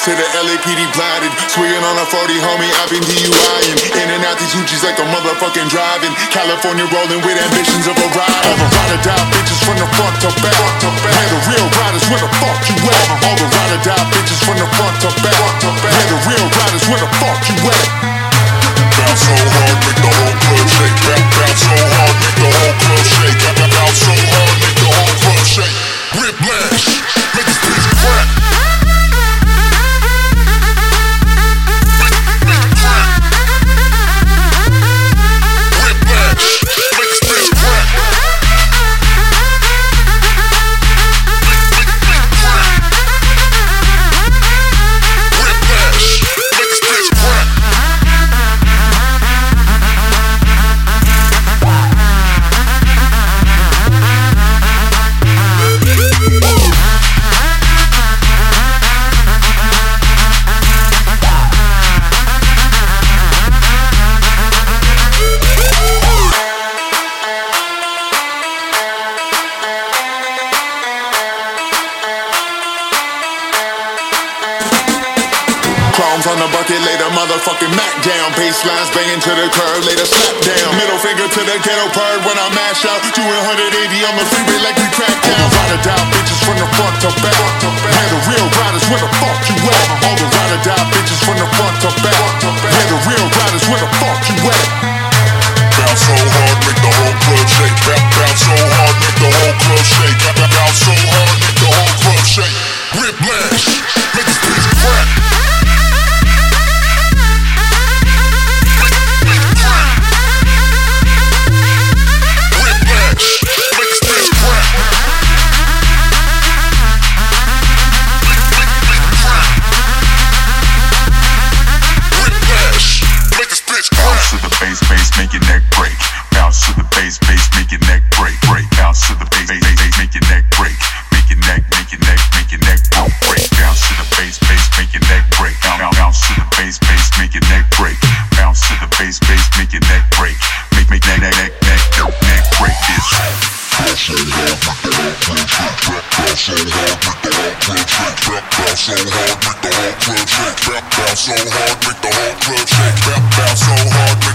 to the LAPD blinded. Swinging on a 40, homie, I've been DUIing. In and out these hoochies like a motherfucking driving. California rolling with ambitions of a ride. All the ride or die bitches from the front to back. Where the real riders, where the fuck you at? All the ride or die bitches from the front to back. Where the real riders, where the fuck you at? Bounce so hard, make the whole club shake. Bounce so hard, make the whole club shake. Bounce so hard, make the whole club shake. Whiplash, make this bitch crack. Chromes on the bucket, lay the motherfucking Mac down. Baselines banging to the curb, lay the slap down. Middle finger to the ghetto bird when I mash out. Doing 180 on the freeway like we crack down. Ride or die bitches from the front to back. Where the real riders, where the fuck you at? All the ride or die bitches from the front to back. Where the real riders, where the fuck you at? Bounce so hard, make the whole club shake. Bounce so hard, make the whole club shake. Bounce so hard, make the whole club shake. Whiplash, make this bitch crack. Bass, make your neck break. Bounce to the bass, make your neck break. Bounce to the bass, make your neck break. Make your neck break. Bounce to the bass, make your neck break. Bounce to the bass, make your neck break. Bounce to the bass, make your neck break. Make neck break this. Bounce so hard, make the whole club shake. Bounce so hard, make the whole club shake. Bounce so hard, make